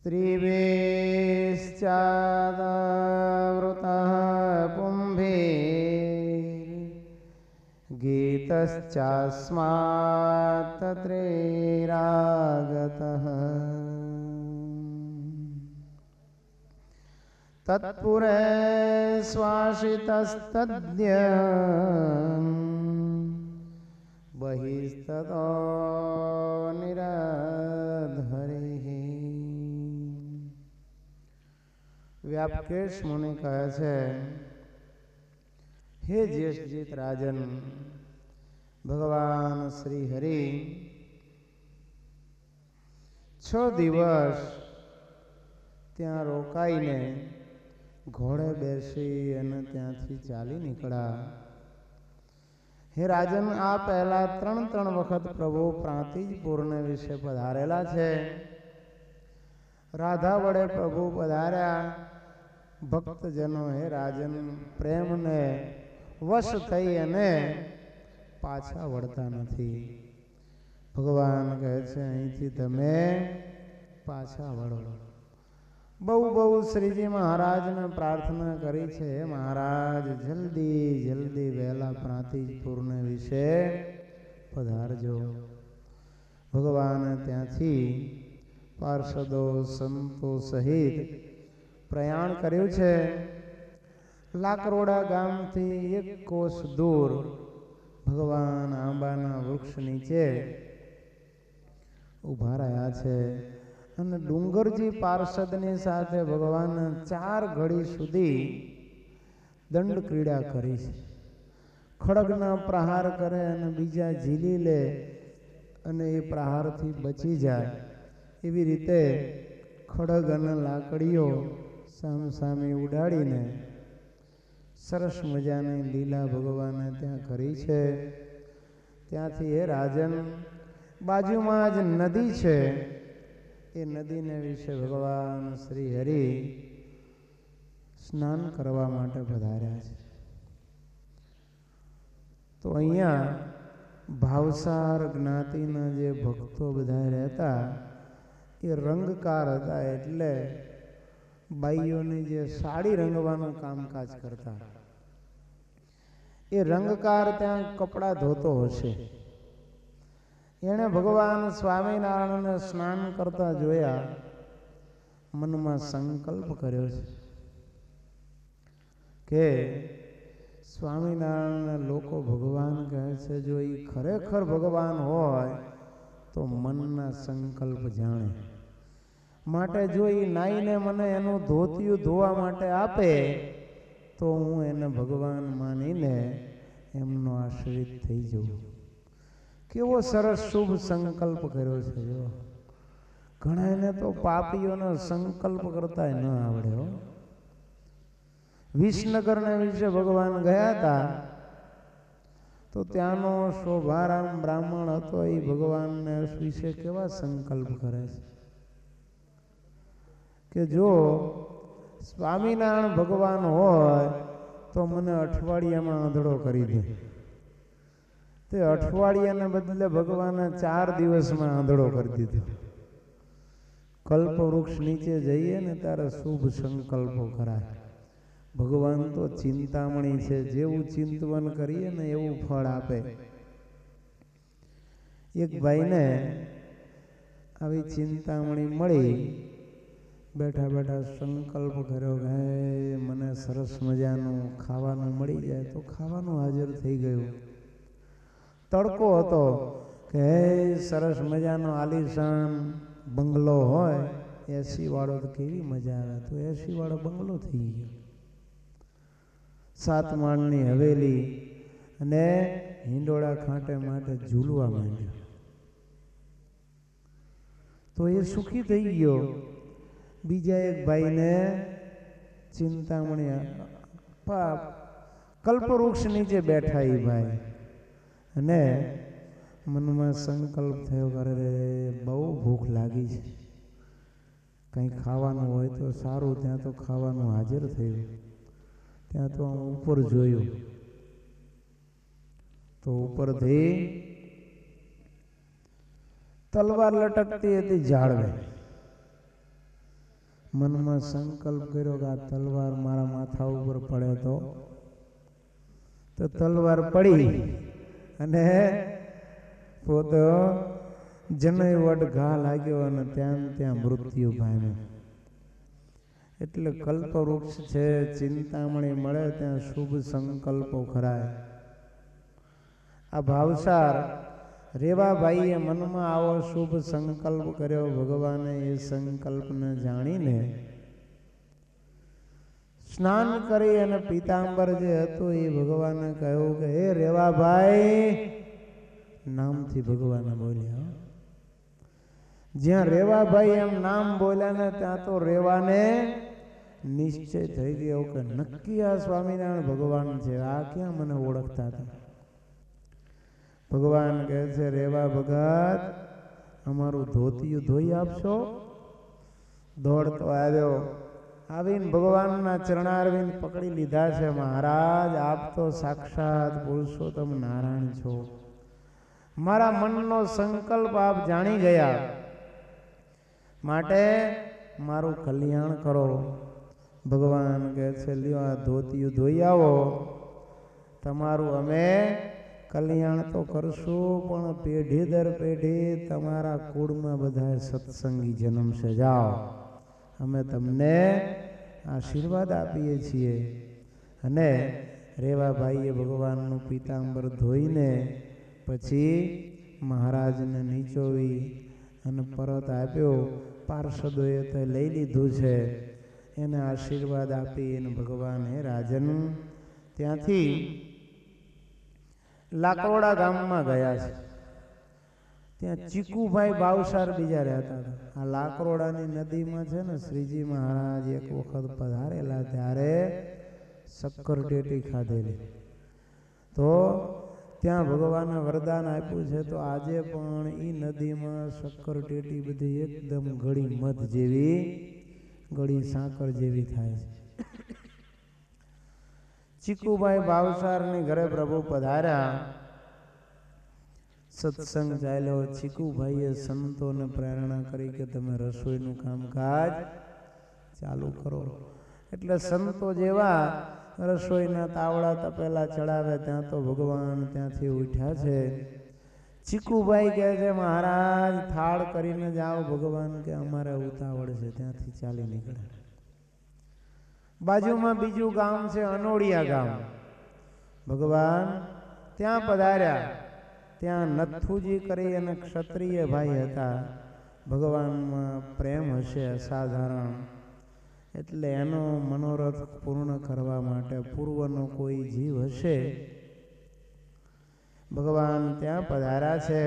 स्त्रीभिश्चादवृतः पुंभिर्गीतश्चास्मात् तत्रैरागतः तत्पुरे स्वाशितस्तद्य बहिस्ततो निराधरिः। व्यापकेश मुनि कहे छे, हे ज्येष्ठजीत राजन, भगवान श्री हरि 6 દિવસ ત્યાં રોકાઈને ઘોડે બેસી અને ત્યાંથી ચાલી નીકળ્યા। હે રાજન, આ પહેલા 3 વખત પ્રભુ પ્રાંતિજપુરને વિશે પધારેલા છે। રાધા વડે પ્રભુ પધાર્યા। ભક્તજનો હે રાજન પ્રેમને વશ થઈ અને પાછા વળતા નથી। ભગવાન કહે છે, અહીંથી તમે પાછા વળો। બહુ શ્રીજી મહારાજને પ્રાર્થના કરી છે, મહારાજ જલ્દી જલ્દી વહેલા પ્રાંતિજપુરને વિશે પધારજો। ભગવાને ત્યાંથી પાર્ષદો સંતો સહિત પ્રયાણ કર્યું છે। લાકરોડા ગામથી 1 કોસ દૂર ભગવાન આંબાના વૃક્ષ નીચે ઊભા રહ્યા છે અને ડુંગરજી પાર્ષદની સાથે ભગવાન 4 ઘડી સુધી દંડ ક્રીડા કરી છે। ખડગના પ્રહાર કરે અને બીજા ઝીલી લે અને એ પ્રહારથી બચી જાય, એવી રીતે ખડગ અને લાકડીઓ સામસામે ઉડાડીને સરસ મજાની લીલા ભગવાને ત્યાં કરી છે। ત્યાંથી એ રાજન બાજુમાં જ નદી છે, એ નદીને વિશે ભગવાન શ્રી હરિ સ્નાન કરવા માટે પધાર્યા છે। તો અહીંયા ભાવસાર જ્ઞાતિના જે ભક્તો બધા રહેતા એ રંગકાર હતા, એટલે બાઈઓની જે સાડી રંગવાનું કામકાજ કરતા એ રંગકાર ત્યાં કપડાં ધોતો હશે। એણે ભગવાન સ્વામિનારાયણને સ્નાન કરતા જોયા, મનમાં સંકલ્પ કર્યો છે કે સ્વામિનારાયણના લોકો ભગવાન કહે છે, જો એ ખરેખર ભગવાન હોય તો મનના સંકલ્પ જાણે, માટે જો એ નાઈને મને એનું ધોતિયું ધોવા માટે આપે તો હું એને ભગવાન માનીને એમનો આશ્રિત થઈ જઉં। કેવો સરસ શુભ સંકલ્પ કર્યો છે। જો ઘણાને તો પાપીઓનો સંકલ્પ કરતા ન આવડે હો। વિસનગરને વિશે ભગવાન ગયા હતા તો ત્યાંનો શોભારામ બ્રાહ્મણ હતો, એ ભગવાનને વિશે કેવા સંકલ્પ કરે છે કે જો સ્વામિનારાયણ ભગવાન હોય તો મને અઠવાડિયામાં આંધળો કરી દે। તે અઠવાડિયાને બદલે ભગવાને 4 દિવસમાં આંધળો કરી દીધો। કલ્પવૃક્ષ નીચે જઈએ ને ત્યારે શુભ સંકલ્પો કરાય। ભગવાન તો ચિંતામણી છે, જેવું ચિંતવન કરીએ ને એવું ફળ આપે। એક ભાઈને આવી ચિંતામણી મળી, બેઠા બેઠા સંકલ્પ કર્યો કે મને સરસ મજાનું ખાવાનું મળી જાય તો ખાવાનું હાજર થઈ ગયું। તડકો હતો કે સરસ મજાનો આલીશાન બંગલો હોય, એસી વાળો તો કેવી મજા આવે, તો એસી વાળો બંગલો થઈ ગયો। 7 માળની હવેલી અને હિંડોળા ખાંટે માટે ઝૂલવા માંડ્યો તો એ સુખી થઈ ગયો। બીજા એક ભાઈને ચિંતામણી કલ્પવૃક્ષ નીચે બેઠા એ ભાઈ, અને મનમાં સંકલ્પ થયો કરે બહુ ભૂખ લાગી છે, કંઈ ખાવાનું હોય તો સારું। ત્યાં તો ખાવાનું હાજર થયું। ત્યાં તો ઉપર જોયું તો ઉપરથી તલવાર લટકતી હતી ઝાડવે। મનમાં સંકલ્પ કર્યો કે આ તલવાર મારા માથા ઉપર પડે તો તલવાર પડી અને પોતે જનય વડ ઘા લાગ્યો અને ત્યાં મૃત્યુ પામ્યો. એટલે કલ્પવૃક્ષ છે, ચિંતામણી મળે ત્યાં શુભ સંકલ્પો ખરાય. આ ભાવસાર રેવાભાઈએ મનમાં આવો શુભ સંકલ્પ કર્યો. ભગવાને એ સંકલ્પને જાણીને સ્નાન કરી અને પીતાંબર જે હતું એ ભગવાને કહ્યું કે હે રેવાભાઈ, નામથી ભગવાને બોલ્યા. જ્યાં રેવાભાઈ એમ નામ બોલ્યા ને ત્યાં તો રેવાને નિશ્ચય થઈ ગયો કે નક્કી આ સ્વામિનારાયણ ભગવાન છે. આ ક્યાં મને ઓળખતા હતા. ભગવાન કહે છે, રેવા ભગત, અમારું ધોતિયું ધોઈ આપશો? દોડતો આવ્યો. આવીને ભગવાનના ચરણારવિંદ પકડી લીધા છે. મહારાજ, આપ તો સાક્ષાત પુરુષોત્તમ નારાયણ છો. મારા મનનો સંકલ્પ આપ જાણી ગયા, માટે મારું કલ્યાણ કરો. ભગવાન કહે છે, લ્યો આ ધોતિયું ધોઈ આવો. તમારું અમે કલ્યાણ તો કરશું, પણ પેઢી દર પેઢી તમારા કુળમાં બધા સત્સંગી જન્મશે. જાઓ, અમે તમને આશીર્વાદ આપીએ છીએ. અને રેવાભાઈએ ભગવાનનું પીતાંબર ધોઈને પછી મહારાજને નીચોવી અને પરત આપ્યો. પાર્ષદોએ તો લઈ લીધું છે. એને આશીર્વાદ આપી અને ભગવાને રાજન ત્યાંથી લાકરોડા ગામમાં ગયા છે. ત્યાં ચીકુભાઈ ભાવસાર બીજા રહેતા હતા. આ લાકરોડાની નદીમાં છે ને, શ્રીજી મહારાજ એક વખત પધારેલા ત્યારે શક્કર ટેટી ખાધેલી. તો ત્યાં ભગવાને વરદાન આપ્યું છે. તો આજે પણ એ નદીમાં શક્કર ટેટી બધી એકદમ ગળી મધ જેવી, ગળી સાકર જેવી થાય છે. ચીકુભાઈ ભાવસારની ઘરે પ્રભુ પધાર્યા. સત્સંગ ચાલ્યો. ચીકુભાઈએ સંતોને પ્રેરણા કરી કે તમે રસોઈનું કામકાજ ચાલુ કરો. એટલે સંતો જેવા રસોઈના તાવડા તપેલા ચડાવે. ત્યાં તો ભગવાન ત્યાંથી ઉઠ્યા છે. ચીકુભાઈ કહે છે, મહારાજ થાળ કરીને જાઓ. ભગવાન કે અમારે ઉતાવળ છે. ત્યાંથી ચાલી નીકળે. બાજુમાં બીજું ગામ છે, અનોડિયા ગામ. ભગવાન ત્યાં પધાર્યા. ત્યાં નથુજી કરી અને ક્ષત્રિય ભાઈ હતા. ભગવાનમાં પ્રેમ હશે અસાધારણ. એટલે એનો મનોરથ પૂર્ણ કરવા માટે પૂર્વનો કોઈ જીવ હશે. ભગવાન ત્યાં પધાર્યા છે.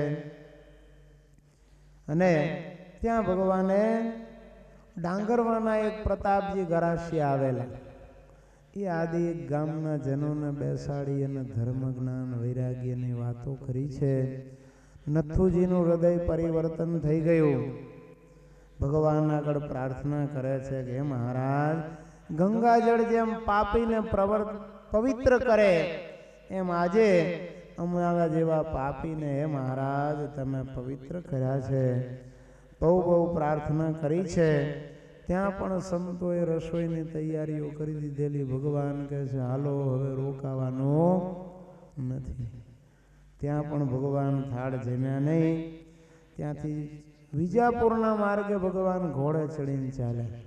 અને ત્યાં ભગવાને ડાંગરવાના એક પ્રતાપજી ગરાસિયા આવેલા. એ આદિ એક ગામના જનોને બેસાડી અને ધર્મ જ્ઞાન વૈરાગ્યની વાતો કરી છે. નથુજીનું હૃદય પરિવર્તન થઈ ગયું. ભગવાન આગળ પ્રાર્થના કરે છે કે હે મહારાજ, ગંગાજળ જેમ પાપીને પવિત્ર કરે એમ આજે અમારા જેવા પાપીને હે મહારાજ તમે પવિત્ર કર્યા છે. બહુ પ્રાર્થના કરી છે. ત્યાં પણ સંતોએ રસોઈની તૈયારીઓ કરી દીધેલી. ભગવાન કહે છે હાલો, હવે રોકાવાનું નથી. ત્યાં પણ ભગવાન થાળ જમ્યા નહીં. ત્યાંથી વિજાપુરના માર્ગે ભગવાન ઘોડે ચડીને ચાલ્યા.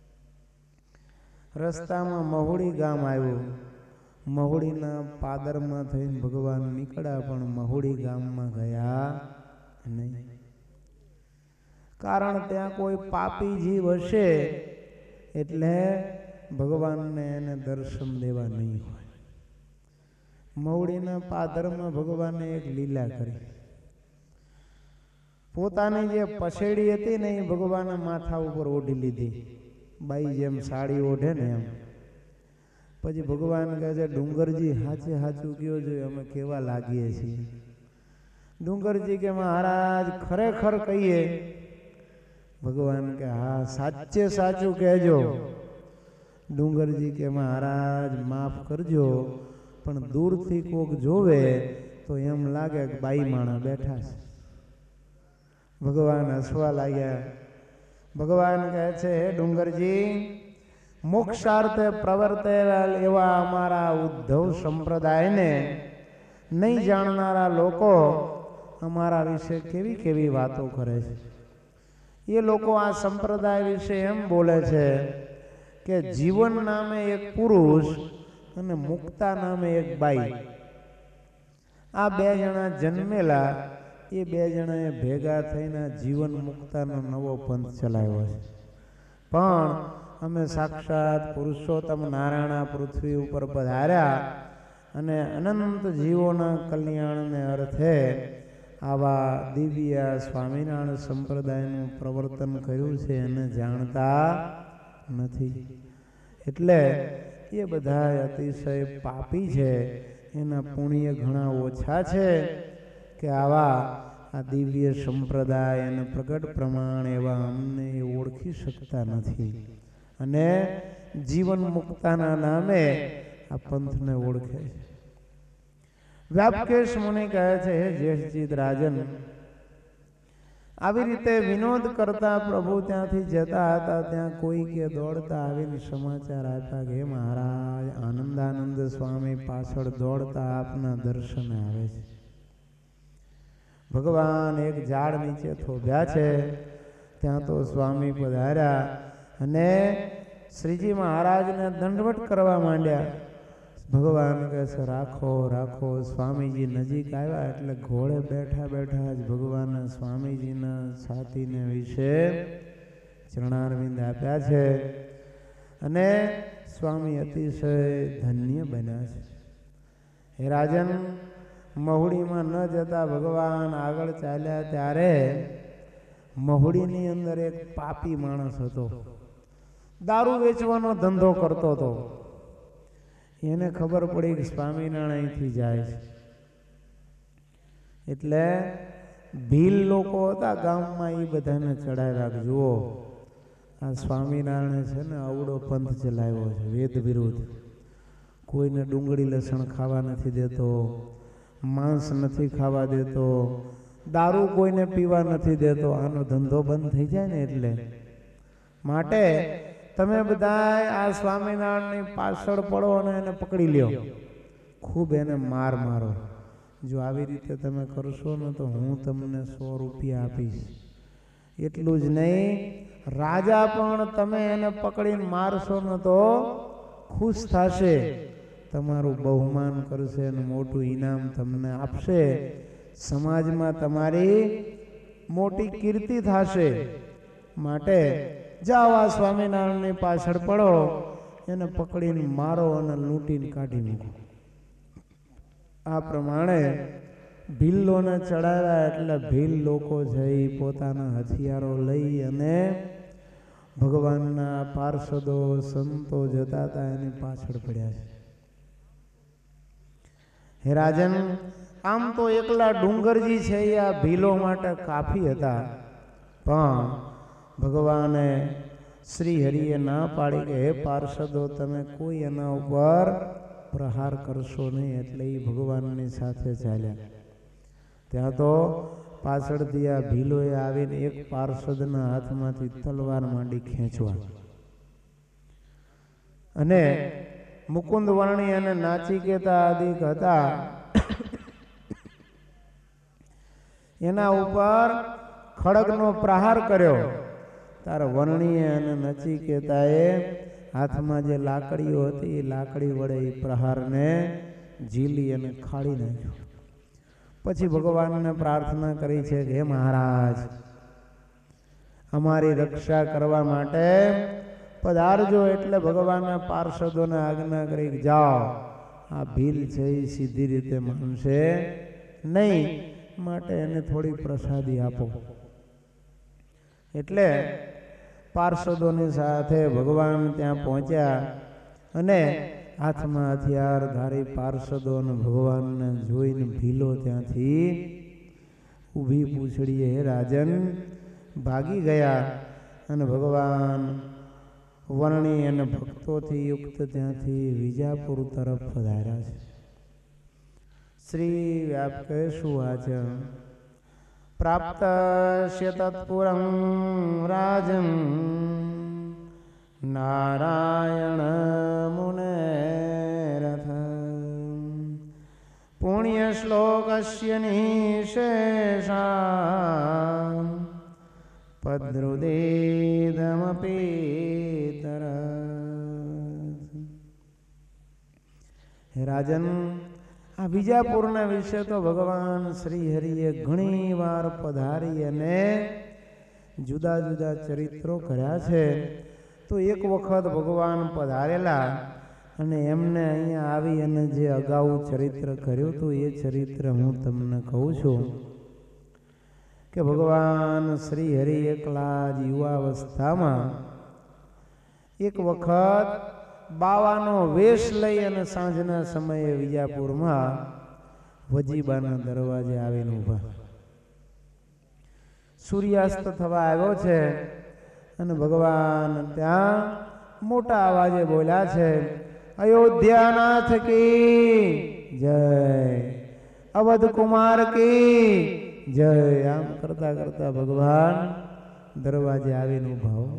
રસ્તામાં મહુડી ગામ આવ્યું. મહુડીના પાદરમાં થઈને ભગવાન નીકળ્યા, પણ મહુડી ગામમાં ગયા નહીં. કારણ ત્યાં કોઈ પાપી જીવ હશે એટલે ભગવાનને એને દર્શન દેવા નહીં હોય. મહુડીના પાદરમાં ભગવાને એક લીલા કરી. પોતાની જે પછેડી હતી ને એ ભગવાને માથા ઉપર ઓઢી લીધી. બાઈ જેમ સાડી ઓઢે ને એમ. પછી ભગવાન કહે છે ડુંગરજી હાચે હાચું કયો જોઈએ, અમે કેવા લાગીએ છીએ. ડુંગરજી કે મહારાજ ખરેખર કહીએ. ભગવાન કે હા સાચે સાચું કહેજો. ડુંગરજી કે મહારાજ માફ કરજો, પણ દૂરથી કોક જોવે તો એમ લાગે કે બાઈ માણા બેઠા છે. ભગવાન હસવા લાગ્યા ભગવાન કહે છે, હે ડુંગરજી, મોક્ષાર્થે પ્રવર્તે એવા અમારા ઉદ્ધવ સંપ્રદાયને નહીં જાણનારા લોકો અમારા વિશે કેવી કેવી વાતો કરે છે. એ લોકો આ સંપ્રદાય વિશે એમ બોલે છે કે જીવન નામે એક પુરુષ અને મુક્તા નામે એક બાઈ, આ બે જણા જન્મેલા, એ બે જણાએ ભેગા થઈને જીવન મુક્તાનો નવો પંથ ચલાવ્યો છે. પણ અમે સાક્ષાત પુરુષોત્તમ નારાયણ પૃથ્વી ઉપર પધાર્યા અને અનંત જીવોના કલ્યાણને અર્થે આવા દિવ્ય સ્વામિનારાયણ સંપ્રદાયનું પ્રવર્તન કર્યું છે એને જાણતા નથી. એટલે એ બધા અતિશય પાપી છે, એના પુણ્ય ઘણા ઓછા છે કે આવા આ દિવ્ય સંપ્રદાય અને પ્રગટ પ્રમાણ એવા અમને એ ઓળખી શકતા નથી અને જીવન મુક્તાના નામે આ પંથને ઓળખે છે. વ્યાપકેશ મુનિ કહે છે, હે જેઠજીત રાજન, આવી રીતે વિનોદ કરતા પ્રભુ ત્યાંથી જતા હતા, ત્યાં કોઈ કે દોડતા આવીને સમાચાર આપ્યા કે હે મહારાજ, આનંદાનંદ સ્વામી પાછળ દોડતા આપના દર્શને આવે છે. ભગવાન એક ઝાડ નીચે થોભ્યા છે, ત્યાં તો સ્વામી પધાર્યા અને શ્રીજી મહારાજને દંડવટ કરવા માંડ્યા. ભગવાન કહે છે, રાખો રાખો. સ્વામીજી નજીક આવ્યા એટલે ઘોડે બેઠા બેઠા જ ભગવાને સ્વામીજીના છાતીને વિશે ચરણારવિંદ આપ્યા છે અને સ્વામી અતિશય ધન્ય બન્યા છે. હે રાજન, મહુડીમાં ન જતા ભગવાન આગળ ચાલ્યા ત્યારે મહુડીની અંદર એક પાપી માણસ હતો, દારૂ વેચવાનો ધંધો કરતો હતો. એને ખબર પડી કે સ્વામિનારાયણ અહીંથી જાય છે એટલે ભીલ લોકો હતા ગામમાં, એ બધાને ચડાવ્યા. જુઓ, આ સ્વામિનારાયણ છે ને અવડો પંથ ચલાવ્યો છે વેદ વિરુદ્ધ. કોઈને ડુંગળી લસણ ખાવા નથી દેતો, માંસ નથી ખાવા દેતો, દારૂ કોઈને પીવા નથી દેતો. આનો ધંધો બંધ થઈ જાય ને એટલે માટે તમે બધા આ સ્વામિનારાયણની પાછળ પડો અને એને પકડી લ્યો, ખૂબ એને માર મારો. જો આવી રીતે તમે કરશો ને તો હું તમને 100 રૂપિયા આપીશ. એટલું જ નહીં, રાજા પણ તમે એને પકડીને મારશો ને તો ખુશ થશે, તમારું બહુમાન કરશે અને મોટું ઇનામ તમને આપશે. સમાજમાં તમારી મોટી કીર્તિ થશે. માટે જાઓ, આ સ્વામિનારાયણની પાછળ પડો, એને પકડીને મારો અને લૂંટીને કાઢી મૂકો. આ પ્રમાણે ભીલોને ચડાવ્યા એટલે ભીલ લોકો જઈ પોતાના હથિયારો લઈ અને ભગવાનના પાર્ષદો સંતો જતા હતા એની પાછળ પડ્યા છે. હે રાજન, આમ તો એકલા ડુંગરજી છે એ આ ભીલો માટે કાફી હતા, પણ ભગવાને શ્રી હરિએ ના પાડી કે હે પાર્ષદો, તમે કોઈ એના ઉપર પ્રહાર કરશો નહીં. એટલે એ ભગવાનની સાથે ચાલ્યા. ત્યાં તો પાછળથી આ ભીલોએ આવીને એક પાર્ષદના હાથમાંથી તલવાર માંડી ખેંચવા અને મુકુંદ વર્ણી અને નાચિકેતા આદિક હતા એના ઉપર ખડગનો પ્રહાર કર્યો. તાર વર્ણીએ અને નચિકેતાએ હાથમાં જે લાકડીઓ હતી એ લાકડી વડે એ પ્રહારને ઝીલી અને ખાડી નાખ્યો. પછી ભગવાનને પ્રાર્થના કરી છે કે હે મહારાજ, અમારી રક્ષા કરવા માટે પધારજો. એટલે ભગવાનના પાર્ષદોને આજ્ઞા કરી કે જાઓ, આ ભીલ છે એ સીધી રીતે માનશે નહીં, માટે એને થોડી પ્રસાદી આપો. એટલે પાર્ષદોની સાથે ભગવાન ત્યાં પહોંચ્યા અને હાથમાં હથિયાર ધારી પાર્ષદો અને ભગવાનને જોઈને ભીલો ત્યાંથી ઊભી પૂછડીએ હે રાજન ભાગી ગયા અને ભગવાન વર્ણી અને ભક્તોથી યુક્ત ત્યાંથી વિજાપુર તરફ પધાર્યા છે. શ્રી વ્યાપકેશુ વાચ प्राप्तस्य तत्पुरं राजं नारायण मुनेरथ पुण्यश्लोकस्य निशेषा पद्रुदेदमपि हे राजन आ विजापुरना विषय तो भगवान श्री हरिए घणी वार पधारी अने जुदा जुदा चरित्रों कर्या छे। तो एक वखत भगवान पधारेला अने एमने अहींया आवी अने जे अगाऊ चरित्र कर्युं तो ये चरित्र हूँ तमने कहूं छुं कि भगवान श्री हरि एकला युवावस्थामां एक वखत बावानो वेश लई अने सांजना समये विजापुरमां वजीबाना दरवाजे आवीने ऊभा। सूर्यास्त थवा आव्यो छे अने भगवान त्यां मोटा अवाजे बोल्या छे, अयोध्यानाथ की जय, अवध कुमार की जय। आम करता करता भगवान दरवाजे आवीने ऊभा हो।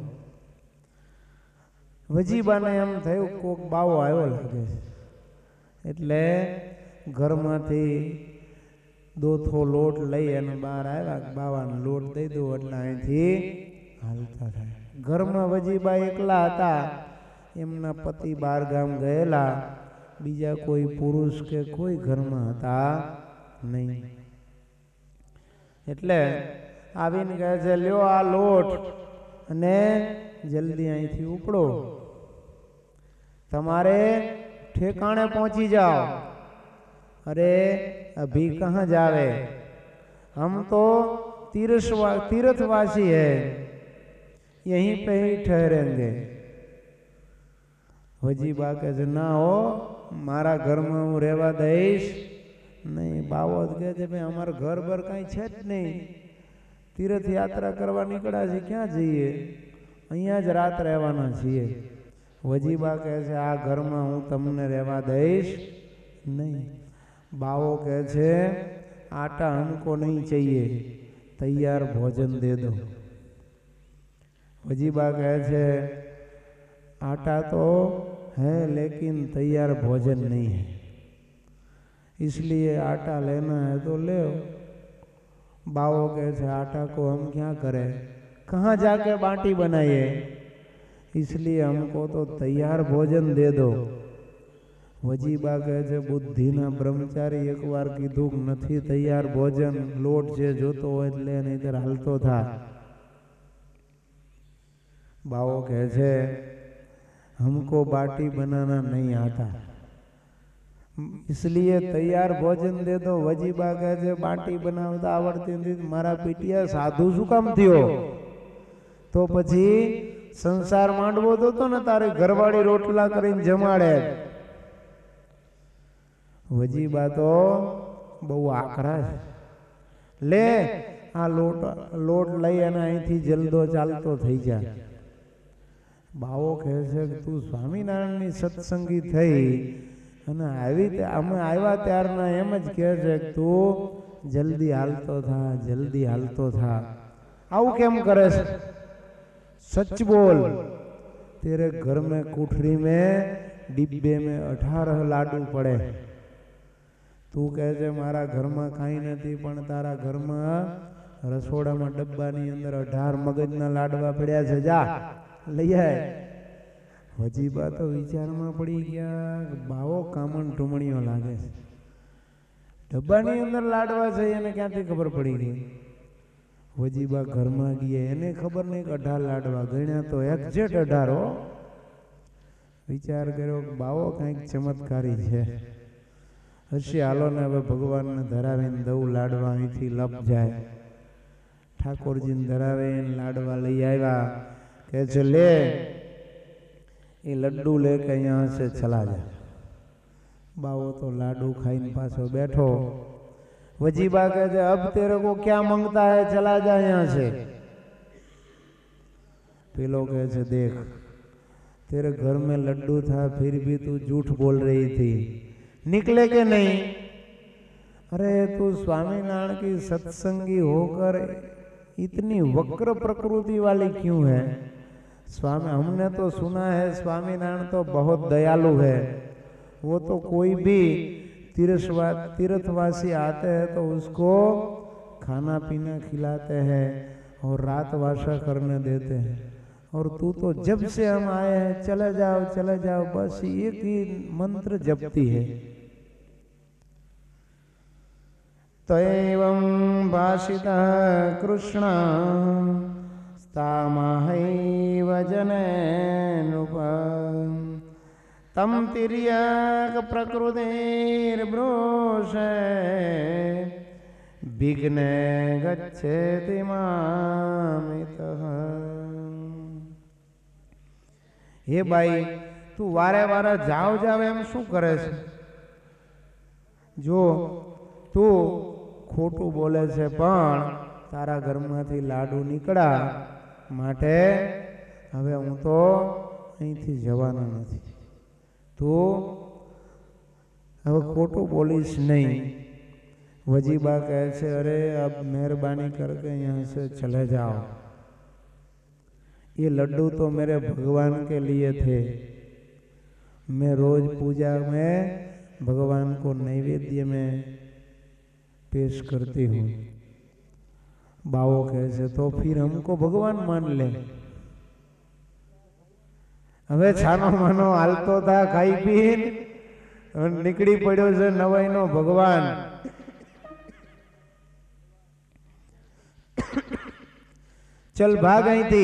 वजीबाने एम थयुं कोक बावो आव्यो लागे एटले घरमांथी दोथो लोट लई अने बहार आव्या। बावाने लोट दई दो એટલે અહીંથી હાલતા થાય। ઘરમાં વજીબા એકલા હતા, એમના પતિ બહાર ગામ ગયેલા, બીજા કોઈ પુરુષ કે કોઈ ઘરમાં હતા નહીં। એટલે આવીને કહે છે, લ્યો આ લોટ અને જલ્દી અહીંથી ઉપડો, તમારે ठेकाने पहुंची जाओ। अरे अभी कहाँ जावे, हम तो तीर्थवासी है, यहीं पे ही ठहरेंगे। वजीबा कहे ना हो, मारा घर में हूँ रेवा दईश नहीं। बावो कहे भाई अमार घर बर कहीं छे ज नहीं, तीर्थ यात्रा करवा निकळ्या छे, क्या जईए, अहींया ज रात रहेवाना छीए। वजीबा कहे छे आ घर में हूँ तमने रेवा दईश नहीं। बावो कहे छे आटा हमको नहीं चाहिए, तैयार भोजन दे दो। वजीबा कहे छे आटा तो है लेकिन तैयार भोजन नहीं है, इसलिए आटा लेना है तो ले। बावो कहे छे आटा को हम क्या करें, कहाँ जाके बाटी बनाइए, इसलिए हमको तो तैयार भोजन दे दो। वजीबा कहे छे बुद्धिना ब्रह्मचारी एक बार कीधुं नथी तैयार भोजन, लोट जे जोतो होय એટલે નહીતર હાલતો था। बावो कहे छे हमको बाटी बनाना नहीं आता, इसलिए तैयार भोजन दे दो। वजीबा कहे छे बाटी बनावता आवड़ती नहीं, मारा पीटिया साधु शुं काम थयो, तो पछी संसार मांडवो तो ने तारे घरवाड़ी रोटला करीने जमाड़े। वजीबा तो बहु आकरा है, ले आ लोट लई अने અહીંથી जल्दो चालतो थई जा। बावो कहे छे तू स्वामीनारायणनी सत्संगी थई अने आवी અમે આવ્યા ત્યારના એમ જ કહે છે કે તું જલ્દી હાલતો થા, જલ્દી હાલતો થા। આવું કેમ કરે છે? सच बोल, तेरे घर में कोठरी में डिब्बे में 18 लाडू पड़े। तू कहे मारा घर में कहीं नहीं, पण तारा घर में रसोड़ा में डब्बा नी अंदर 18 मगजना लाडवा पड़ा है, जा लई आए। वजीबा तो विचार में पड़ी गया, बावो कामण टूमणियो लागे, डब्बा नी अंदर लाडवा छे एने क्यांथी खबर पड़ी गई। वजीबा घर में गए, एने खबर नहीं 18 लाडवा गण्या तो एक्जेक्ट 18। विचार करो बावो कईक चमत्कारी है, हशी हालो ने हवे भगवान ने धरावीने दऊ लाडवा अहींथी लप जाए। ठाकुरजी ने धरावीने लाडवा लई आव्या, कहे छे ले ये लड्डू लेके यहाँ से चला जा। बावो तो लाडू खाईने पाछो बैठो। वजीबा कहते अब तेरे को क्या मांगता है, चला जा यहाँ से। पेलो कहते देख तेरे घर में लड्डू था फिर भी तू झूठ बोल रही थी, निकले के नहीं। अरे तू स्वामीनारायण की सत्संगी होकर इतनी वक्र प्रकृति वाली क्यों है? स्वामी हमने तो सुना है स्वामीनारायण तो बहुत दयालु है, वो तो कोई भी तीर्थवासी आते हैं तो उसको खाना पीना खिलाते हैं और रात वासा करने देते हैं, और तू तो जब से हम आए हैं चले जाओ बस एक ही मंत्र जपती है। तैवं भाषितः कृष्ण स्तामहैव जनेनुप तम तिर्यक प्रकृतिर्ब्रूषे विघ्ने गच्छेति मामितः। हे भाई तू वारे वारे जाव एम शू करे छे? जो तू खोटू बोले छे पण तारा घरमांथी लाडू निकळ्या माटे हवे हूँ तो अहींथी जवानो नथी। तू हवे खोटू बोलीश नहीं। वजीबा कहे छे अरे अब मेहरबानी करके यहाँ से चले जाओ, ये लड्डू तो मेरे भगवान के लिए थे, मैं रोज पूजा में भगवान को नैवेद्य में पेश करती हूँ। बावो कैसे तो फिर हमको भगवान मान ले। हवे छानो मानो हालतो था खाई पीन निकड़ी पड़्यो छे नवाई नो भगवान। चल भाग अहींथी।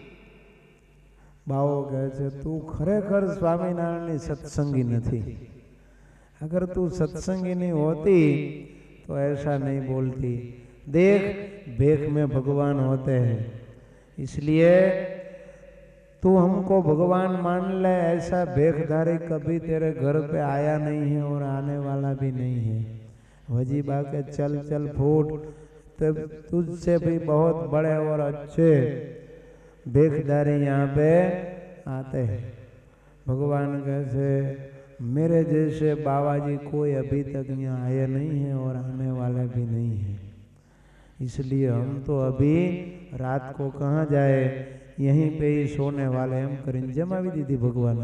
बावो कहे छे तू खरेखर स्वामीनारायण सत्संगी नहीं। अगर तू सत्संगी नहीं होती तो ऐसा नहीं बोलती। देख भेख में भगवान होते हैं, इसलिए तू हमको भगवान मान ले। ऐसा भेखधारी कभी तेरे घर पे आया नहीं है और आने वाला भी नहीं है। वजीबा के चल चल फूट, तब तुझसे भी बहुत बड़े और अच्छे भेखधारी यहाँ पे आते हैं। भगवान कैसे मेरे जैसे बाबा जी कोई अभी तक यहाँ आए नहीं है और आने वाले भी नहीं है, इसलिए हम तो अभी रात को कहाँ जाए, यहीं पे ही सोने वाले हम करीन जमावी दीदी भगवान।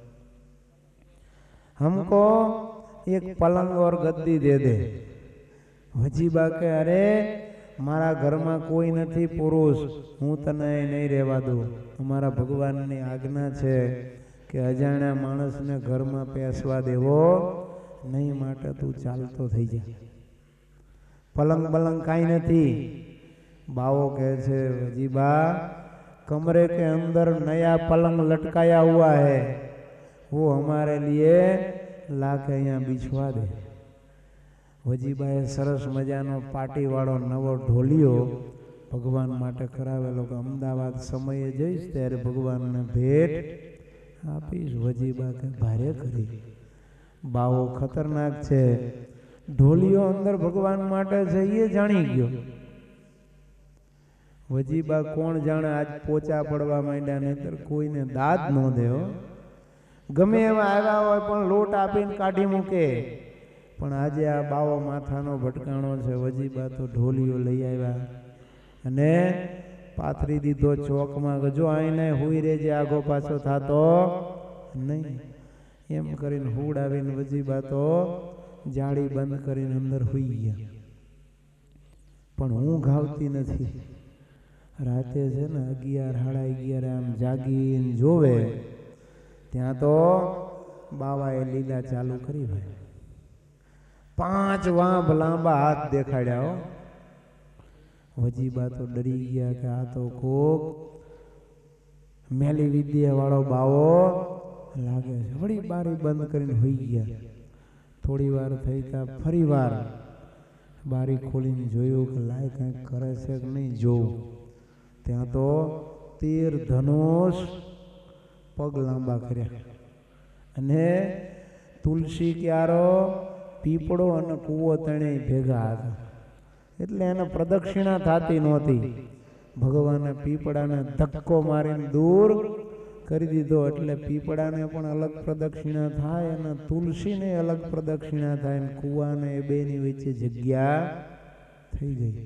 हमको एक पलंग और गद्दी दे दे। वजीबा के अरे मारा घर में कोई नहीं पुरुष, हूँ तने नहीं रहवा दूँ। हमारा भगवान ने आज्ञा है कि अजाण्या माणस ने घर में पेसवा देवो नहीं, माटे तू चालतो थई जा। पलंग बलंग काई नहीं। बावो कहे छे वजीबा कमरे के अंदर नया पलंग लटकाया हुआ है, वो हमारे लिए लाके यहाँ बिछवा दे। वजीबाए सरस मजानो पाटी वाळो नवो ढोलियो भगवान माटे करावेलो। अमदावाद समये जईश त्यारे भगवान ने भेट आपीश। वजीबा के भारे करी। बावो खतरनाक छे, ढोलियो अंदर भगवान माटे छे ये जाणी गयो। वजीबा कोण जाणे आज पोचा पड़वा मांड्या, नहीतर कोईने दाद न देओ। गमे एवा आव्या होय पण लोट आपीने काढी मूके, पण आजे आ बावो माथानो भटकाणो छे। वजीबा तो ढोलियो लई आव्या अने पाथरी दीधो चौक में। जो आईने हुई रेजे आगो पाछो थातो नहीं, एम करीने हुवडावीने वजीबा तो जाड़ी बंद करीने अंदर हुई गया। पण ऊँघ आवती नथी। राते छे ने 11 साढ़ा 11 आम जागीने जोवे त्यां तो बावाए लीला चालू करी भाई। 5 वांभ लांबा हाथ देखाड्या हो। वजीबा तो डरी गया कि आ तो कोक मेली विद्या वाळो बावो लागे छे। वળી बारी बंद करीने होई गया। थोड़ी वार थई ता फरी वार बारी खोलीने जोयुं कि लाय कंईक करे छे कि नहीं जोऊं। त्यां तो तीर धनुष पग लांबा कर्या अने तुलसी क्यारो पीपड़ो अने कूवो तणे भेगा हता। એટલે એને પ્રદક્ષિણા થાતી નહોતી। ભગવાને પીપળાને ધક્કો મારીને દૂર કરી દીધો એટલે પીપળાને પણ અલગ પ્રદક્ષિણા થાય અને તુલસીને અલગ પ્રદક્ષિણા થાય અને કુવાને એ બેની વચ્ચે જગ્યા થઈ ગઈ.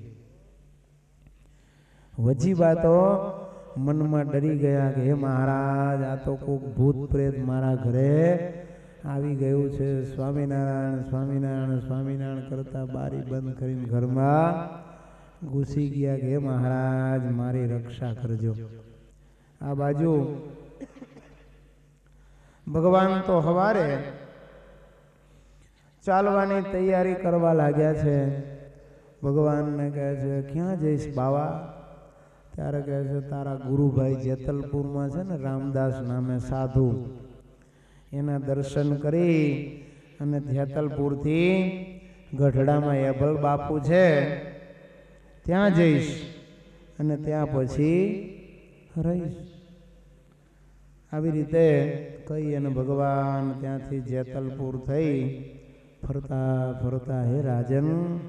વજીબા તો મનમાં ડરી ગયા કે હે મહારાજ, આ તો કોક ભૂત પ્રેત મારા ઘરે આવી ગયું છે. સ્વામિનારાયણ સ્વામિનારાયણ સ્વામિનારાયણ કરતા બારી બંધ કરીને ઘરમાં ઘૂસી ગયા કે હે મહારાજ, મારી રક્ષા કરજો. આ બાજુ ભગવાન તો હવારે ચાલવાની તૈયારી કરવા લાગ્યા છે. ભગવાનને કહે છે ક્યાં જઈશ બાવા? ત્યારે કહે છે તારા ગુરુભાઈ જેતલપુરમાં છે ને રામદાસ નામે સાધુ, એના દર્શન કરી અને જેતલપુરથી ગઢડામાં એભલ બાપુ છે ત્યાં જઈશ અને ત્યાં પછી રહીશ. આવી રીતે કહી અને ભગવાન ત્યાંથી જેતલપુર થઈ ફરતા ફરતા હે રાજન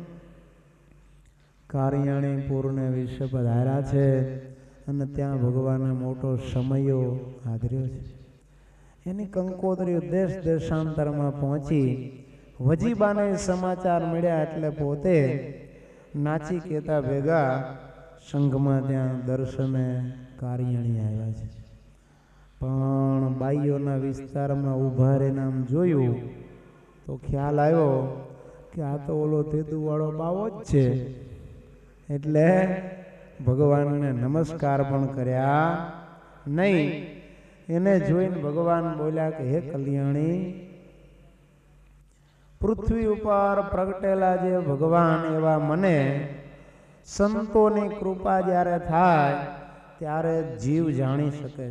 કારિયાણીપુરને વિશે પધાર્યા છે અને ત્યાં ભગવાને મોટો સમયો આદર્યો છે. એની કંકોત્રી દેશ દેશાંતરમાં પહોંચી વજીબાને સમાચાર મળ્યા એટલે પોતે નાચી કેતા ભેગા સંઘમાં ત્યાં દર્શને કારિયાણી આવ્યા છે. પણ બાઈઓના વિસ્તારમાં ઊભા રહીને આમ જોયું તો ખ્યાલ આવ્યો કે આ તો ઓલો તેદુવાળો બાવો જ છે. એટલે ભગવાનને નમસ્કાર પણ કર્યા નહીં. એને જોઈને ભગવાન બોલ્યા કે હે કલ્યાણી, પૃથ્વી ઉપર પ્રગટેલા જે ભગવાન એવા મને સંતોની કૃપા જ્યારે થાય ત્યારે જીવ જાણી શકે છે.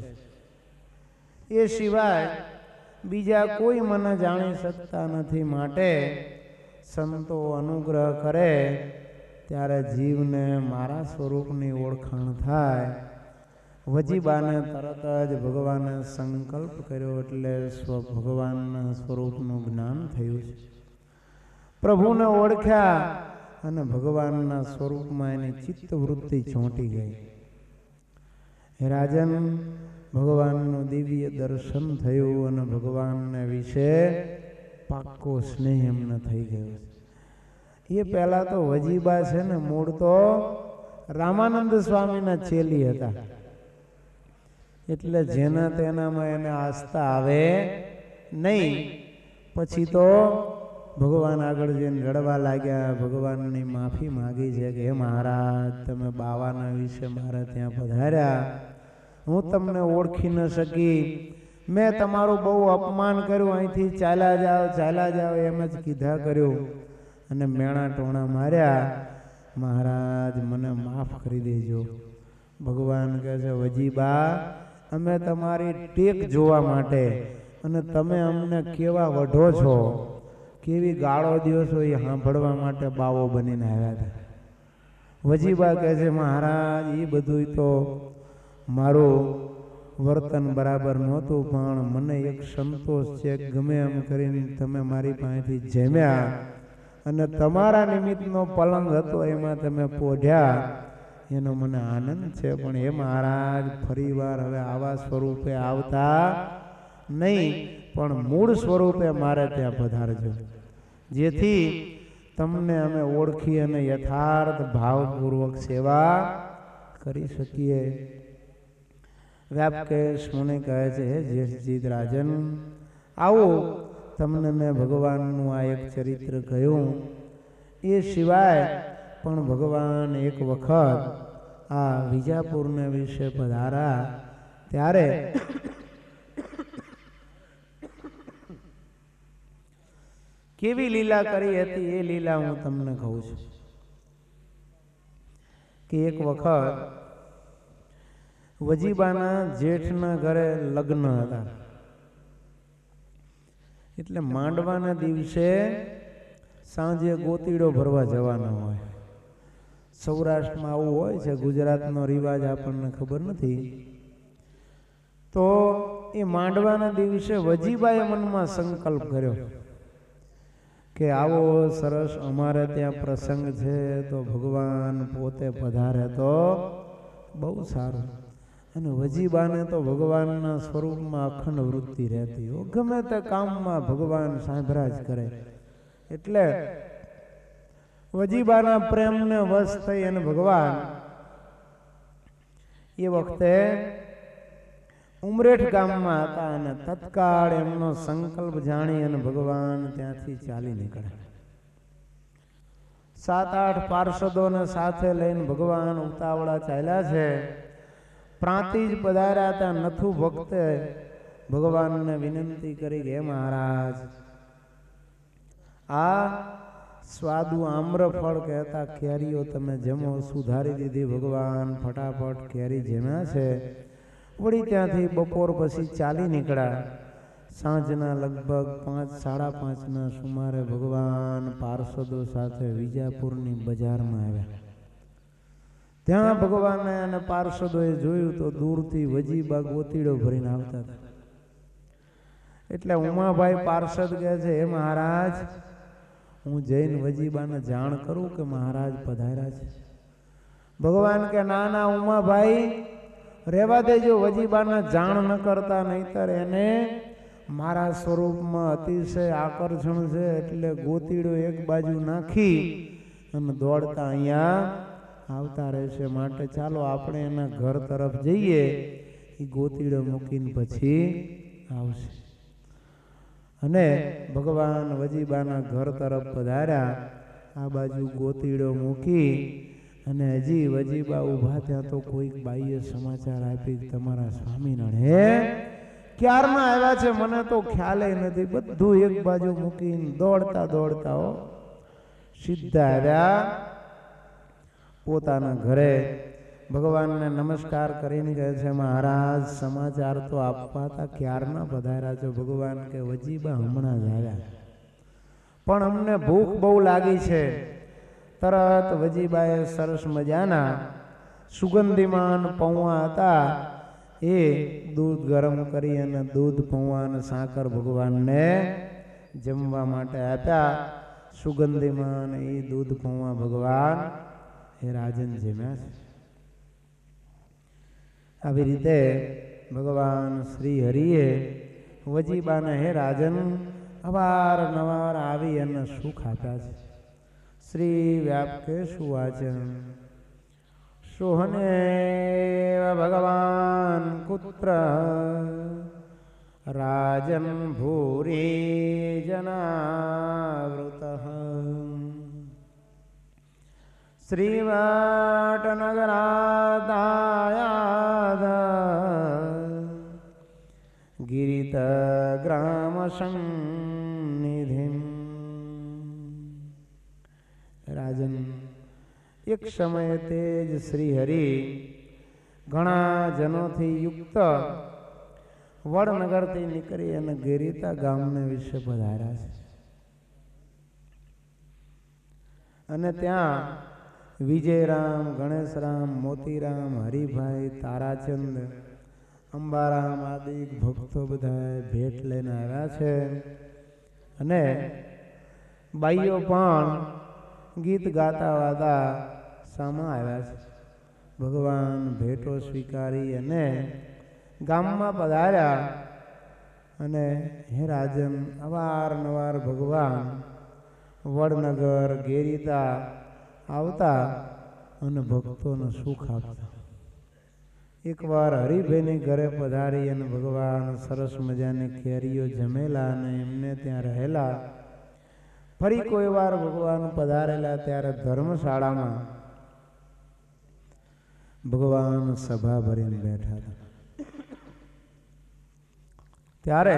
એ સિવાય બીજા કોઈ મને જાણી શકતા નથી. માટે સંતો અનુગ્રહ કરે ત્યારે જીવને મારા સ્વરૂપની ઓળખાણ થાય. વજીબાને તરત જ ભગવાને સંકલ્પ કર્યો એટલે ભગવાનના સ્વરૂપનું જ્ઞાન થયું છે. પ્રભુને ઓળખ્યા અને ભગવાનના સ્વરૂપમાં એની ચિત્તવૃત્તિ ચોંટી ગઈ. હે રાજન, ભગવાનનું દિવ્ય દર્શન થયું અને ભગવાનને વિશે પાક્કો સ્નેહ એમને થઈ ગયો. એ પહેલા તો વજીબા છે ને મૂળ તો રામાનંદ સ્વામીના ચેલી હતા. એટલે જેના તેનામાં એને આસ્થા આવે નહીં. પછી તો ભગવાન આગળ જઈને રડવા લાગ્યા, ભગવાનની માફી માગી છે કે હે મહારાજ, તમે બાવાના વિશે મારે ત્યાં પધાર્યા, હું તમને ઓળખી ન શકી, મેં તમારું બહુ અપમાન કર્યું, અહીંથી ચાલ્યા જાઓ એમ જ કીધા કર્યું અને મેણા ટોણા માર્યા. મહારાજ મને માફ કરી દેજો. ભગવાન કહે છે વજીબા, અમે તમારી ટેક જોવા માટે અને તમે અમને કેવા વઢો છો, કેવી ગાળો દો છો એ સાંભળવા માટે બાવો બનીને આવ્યા હતા. વજીબા કહે છે મહારાજ, એ બધું તો મારું વર્તન બરાબર નહોતું, પણ મને એક સંતોષ છે, ગમે એમ કરીને તમે મારી પાસેથી જમ્યા અને તમારા નિમિત્તનો પલંગ હતો એમાં તમે પોઢ્યા, એનો મને આનંદ છે. પણ એ મહારાજ, ફરીવાર હવે આવા સ્વરૂપે આવતા નહીં, પણ મૂળ સ્વરૂપે મારે ત્યાં પધારજો, જેથી તમને અમે ઓળખી અને યથાર્થ ભાવપૂર્વક સેવા કરી શકીએ. વ્યાપકેશ મુનિ કહે છે હે જેઠજીત રાજન, આવો તમને મેં ભગવાનનું આ એક ચરિત્ર કહ્યું. એ સિવાય પણ ભગવાન એક વખત આ વિજાપુરને વિશે પધારા ત્યારે કેવી લીલા કરી હતી એ લીલા હું તમને કહું છું. કે એક વખત વજીબાના જેઠના ઘરે લગ્ન હતા. એટલે માંડવાના દિવસે સાંજે ગોતીડો ભરવા જવાના હોય. સૌરાષ્ટ્રમાં આવું હોય છે, ગુજરાતનો રિવાજ આપણને ખબર નથી. તો એ માંડવાના દિવસે વજીબાએ મનમાં સંકલ્પ કર્યો કે આવો સરસ અમારે ત્યાં પ્રસંગ છે, તો ભગવાન પોતે પધારે તો બહુ સારું. અને વજીબાને તો ભગવાનના સ્વરૂપમાં અખંડ વૃત્તિ રહેતી હો, ગમે તે કામમાં ભગવાન સાંભળા જ કરે. એટલે વજીબાના પ્રેમને વશ થઈ અને ભગવાન એ વખતે ઉમરેઠ ગામમાં હતા અને તત્કાળ એમનો સંકલ્પ જાણી અને ભગવાન ત્યાંથી ચાલી નીકળ્યા. 7-8 પાર્ષદોને સાથે લઈને ભગવાન ઉતાવળા ચાલ્યા છે. પ્રાંતિજ પધાર્યા હતા. નથુ ભક્તે ભગવાનને વિનંતી કરી કે મહારાજ, આ સ્વાદુ આમ્રફળ કહેતા કેરીઓ તમે જમો. સુધારી દીધી ભગવાન, ફટાફટ કેરી જમ્યા છે. વળી ત્યાંથી બપોર પછી ચાલી નીકળ્યા. સાંજના લગભગ 5-5:30 સુમારે ભગવાન પાર્ષદો સાથે વિજાપુરની બજારમાં આવ્યા. ત્યાં ભગવાને અને પાર્ષદોએ જોયું તો દૂરથી વજીબા ગોતીડો ભરીને આવતા હતા. એટલે ઉમાભાઈ પાર્ષદ કહે છે, હે મહારાજ, હું જઈને વજીબાને જાણ કરું કે મહારાજ પધાર્યા છે. ભગવાન કે ના ના ઉમાભાઈ, રહેવા દેજો. વજીબાને જાણ ન કરતા, નહીતર એને મારા સ્વરૂપમાં અતિશય આકર્ષણ છે. એટલે ગોતીડો એક બાજુ નાખી અને દોડતા અહીંયા આવતા રહેશે. માટે ચાલો આપણે એના ઘર તરફ જઈએ. એ ગોતીડો મૂકીને પછી આવશે. અને ભગવાન વજીબાના ઘર તરફ પધાર્યા. આ બાજુ ગોતીડો મૂકી અને હજી વજીબા ઉભા ત્યાં તો કોઈક બાઈએ સમાચાર આપી કે તમારા સ્વામિનારાયણ ક્યારના આવ્યા છે, મને તો ખ્યાલે નથી. બધું એક બાજુ મૂકીને દોડતા દોડતા સીધા આવ્યા પોતાના ઘરે. ભગવાનને નમસ્કાર કરીને કહે છે, મહારાજ સમાચાર તો આપવા હતા, ક્યારના પધાર્યા છો? ભગવાન કે વજીબા હમણાં જ આવ્યા, પણ અમને ભૂખ બહુ લાગી છે. તરત વજીબાએ સરસ મજાના સુગંધીમાન પૌવા હતા એ દૂધ ગરમ કરી અને દૂધ પૌવા અને સાકર ભગવાનને જમવા માટે આપ્યા. સુગંધીમાન એ દૂધ પૌવા ભગવાન એ રાજન જમ્યા છે. આવી રીતે ભગવાન શ્રી હરિએ વજીબાને હે રાજન અવારનવાર આવી અને સુખ આપ્યા છે. શ્રી વ્યાપકેશુ વાચન સોહને ભગવાન પુત્ર રાજન ભૂરી જનાવૃત શ્રીવાટનગરાદાયાદ ગિરિત ગ્રામ સન્નિધિમ. રાજન, એક સમયે તેજ શ્રી હરિ ઘણા જનોથી યુક્ત વડનગરથી નીકળી અને ગિરિતા ગામને વિશે પધાર્યા છે. અને ત્યાં વિજયરામ, ગણેશરામ, મોતીરામ, હરિભાઈ, તારાચંદ, અંબારામ આદિ ભક્તો બધા ભેટ લઈને આવ્યા છે. અને બાઈઓ પણ ગીત ગાતા વાતા સામા આવ્યા છે. ભગવાન ભેટો સ્વીકારી અને ગામમાં પધાર્યા. અને હે રાજન, અવારનવાર ભગવાન વડનગર ગેરીતા આવતા અને ભક્તોને સુખ આપતા. એકવાર હરિભાઈની ઘરે પધારી અને ભગવાન સરસ મજાની કેરીઓ જમેલા અને એમને ત્યાં રહેલા. ફરી કોઈ વાર ભગવાન પધારેલા ત્યારે ધર્મશાળામાં ભગવાન સભા ભરીને બેઠા હતા. ત્યારે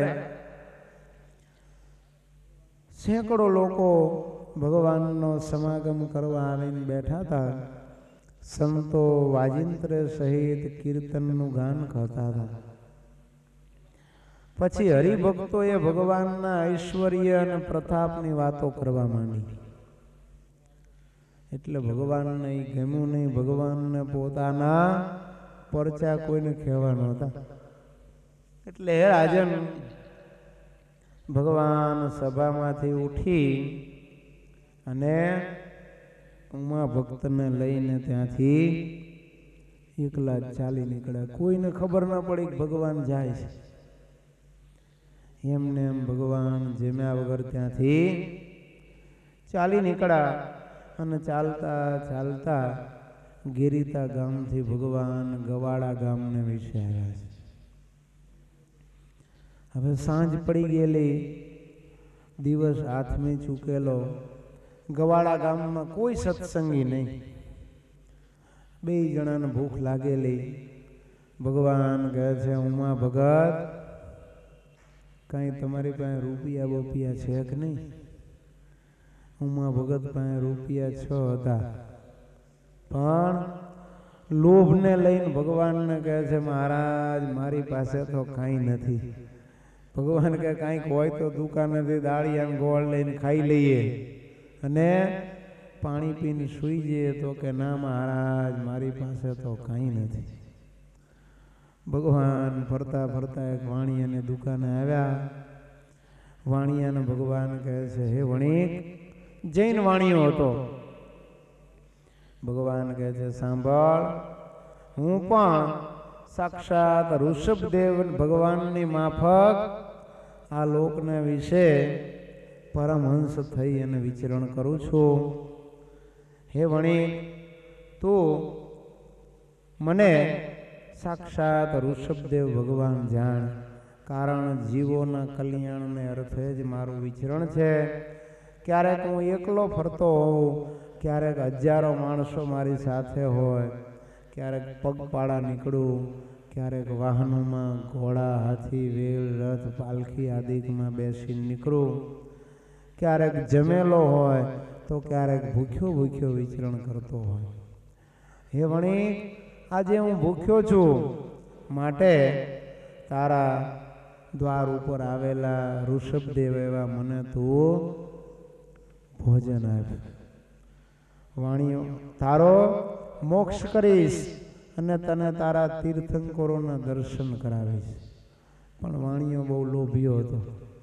સેંકડો લોકો ભગવાનનો સમાગમ કરવા આવીને બેઠા હતા. સંતો વાજિંત્ર સહિત કીર્તનનું ગાન કરતા હતા. પછી હરિભક્તોએ ભગવાનના ઐશ્વર્ય અને પ્રતાપની વાતો કરવા માંડી. એટલે ભગવાનને ગમ્યું નહીં. ભગવાનને પોતાના પરચા કોઈને કહેવા નહોતા. એટલે હે રાજન, ભગવાન સભામાંથી ઉઠી અને ઉમા ભક્તને લઈને ત્યાંથી એકલા જ ચાલી નીકળ્યા. કોઈને ખબર ન પડી કે ભગવાન જાય છે. એમને એમ ભગવાન જેમ્યા વગર ત્યાંથી ચાલી નીકળ્યા અને ચાલતા ચાલતા ગિરિતા ગામથી ભગવાન ગવાડા ગામને વિશે આવ્યા છે. હવે સાંજ પડી ગયેલી, દિવસ હાથમાં ચૂકેલો. ગવાડા ગામમાં કોઈ સત્સંગી નહીં. બે જણાને ભૂખ લાગેલી. ભગવાન કહે છે, ઉમા ભગત, કઈ તમારી પાસે રૂપિયા બોપિયા છે કે નહીં? ઉમા ભગત પાસે રૂપિયા 6 હતા, પણ લોભને લઈને ભગવાનને કહે છે, મહારાજ મારી પાસે તો કાંઈ નથી. ભગવાન કહે, કાંઈક હોય તો દુકાનેથી દાળિયા ગોળ લઈને ખાઈ લઈએ અને પાણી પીને સૂઈ જઈએ. તો કે ના મહારાજ મારી પાસે તો કાંઈ નથી. ભગવાન ફરતા ફરતા એક વાણિયાની દુકાને આવ્યા. વાણિયાને ભગવાન કહે છે, હે વણિક, જૈન વાણિયો હતો. ભગવાન કહે છે, સાંભળ, હું પણ સાક્ષાત ઋષભદેવ ભગવાનની માફક આ લોકના વિશે પરમહંસ થઈ અને વિચરણ કરું છું. હે વણિક, તું મને સાક્ષાત ઋષભદેવ ભગવાન જાણ, કારણ જીવોના કલ્યાણને અર્થે જ મારું વિચરણ છે. ક્યારેક હું એકલો ફરતો હોઉં, ક્યારેક હજારો માણસો મારી સાથે હોય, ક્યારેક પગપાળા નીકળું, ક્યારેક વાહનોમાં ઘોડા, હાથી, વેલ, રથ, પાલખી આદિમાં બેસીને નીકળું, ક્યારેક જમેલો હોય તો ક્યારેક ભૂખ્યો ભૂખ્યો વિચરણ કરતો હોય. હે વણિક, આજે હું ભૂખ્યો છું, માટે તારા દ્વાર ઉપર આવેલા ઋષભદેવ એવા મને તું ભોજન આપ. વાણીઓ, તારો મોક્ષ કરીશ અને તને તારા તીર્થંકરોના દર્શન કરાવીશ. પણ વાણીઓ બહુ લોભિયો હતો.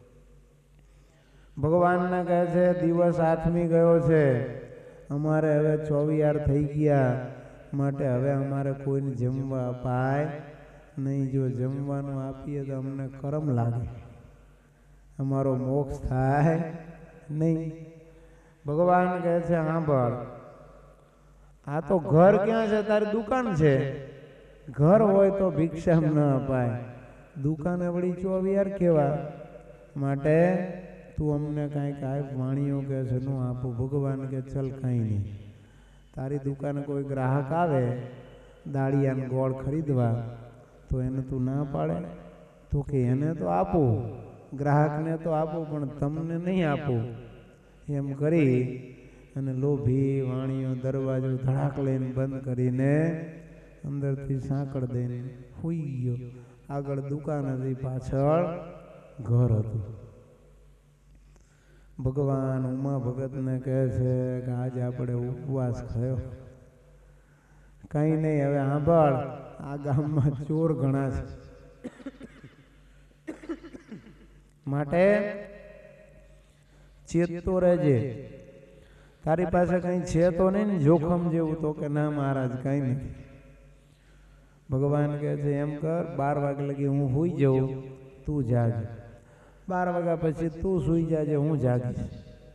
ભગવાનને કહે છે, દિવસ આથમી ગયો છે, અમારે હવે 24 થઈ ગયા, માટે હવે અમારે કોઈને જમવા અપાય નહીં. જો જમવાનું આપીએ તો અમને કરમ લાગે, અમારો મોક્ષ થાય નહીં. ભગવાન કહે છે, સાંભળ, આ તો ઘર ક્યાં છે? તારી દુકાન છે. ઘર હોય તો ભિક્ષામ ન અપાય, દુકાને વળી 24 કેવા? માટે તું અમને કાંઈક આપ. વાણીઓ કહે છે, ન આપું. ભગવાન કે ચલ કાંઈ નહીં, તારી દુકાને કોઈ ગ્રાહક આવે દાળિયાને ગોળ ખરીદવા, તો એને તું ના પાડે? તો કે એને તો આપું, ગ્રાહકને તો આપું, પણ તમને નહીં આપું. એમ કરી અને લોભી વાણીઓ દરવાજો ધડાક લઈને બંધ કરીને અંદરથી સાંકળ દઈને સૂઈ ગયો. આગળ દુકાન હતી, પાછળ ઘર હતું. ભગવાન ઉમા ભગતને કહે છે કે આજે આપણે ઉપવાસ થયો, કઈ નહીં, હવે સાંભળ, આ ગામમાં ચોર ઘણા છે, માટે ચેતતો રહેજે. તારી પાસે કઈ છે તો નહીં ને જોખમ જેવું? તો કે ના મહારાજ કઈ નથી. ભગવાન કહે છે, એમ કર, 12 વાગે લગી હું સૂઈ જાઉં, તું જાગ. 12 વાગ્યા પછી તું સૂઈ જાજે, હું જાગીશ.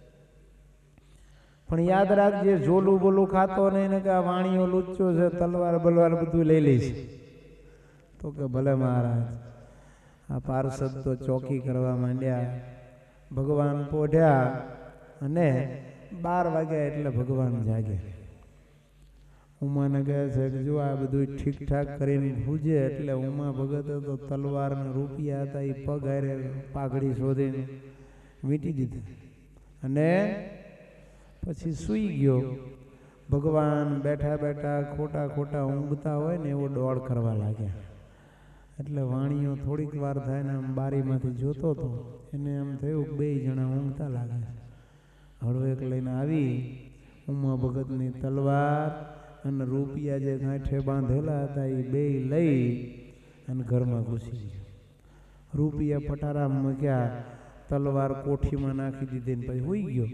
પણ યાદ રાખજે, જોલું બોલું ખાતો નહીં ને કે આ વાણીઓ લુચ્ચો છે, તલવાર બલવાર બધું લઈ લઈશ. તો કે ભલે મહારાજ. આ પાર્ષદ તો ચોકી કરવા માંડ્યા. ભગવાન પોઢ્યા અને 12 વાગ્યા એટલે ભગવાન જાગે. ઉમાને કહે છે કે જો આ બધું ઠીકઠાક કરીને પૂજે એટલે ઉમા ભગતે તો તલવાર ને રૂપિયા હતા એ પગ હારે પાઘડી શોધીને વીંટી દીધી અને પછી સૂઈ ગયો. ભગવાન બેઠા બેઠા ખોટા ખોટા ઊંઘતા હોય ને એવો દોડ કરવા લાગ્યા. એટલે વાણીઓ થોડીક વાર થાય ને આમ બારીમાંથી જોતો હતો, એને એમ થયું 2 જણા ઊંઘતા લાગે. હળવેક લઈને આવી ઉમા ભગતની તલવાર અને રૂપિયા જે ગાંઠે બાંધેલા હતા એ 2 લઈ અને ઘરમાં ઘૂસી ગયો. રૂપિયા પટારામાં મૂક્યા, તલવાર કોઠીમાં નાખી દીધી ને પછી સૂઈ ગયો.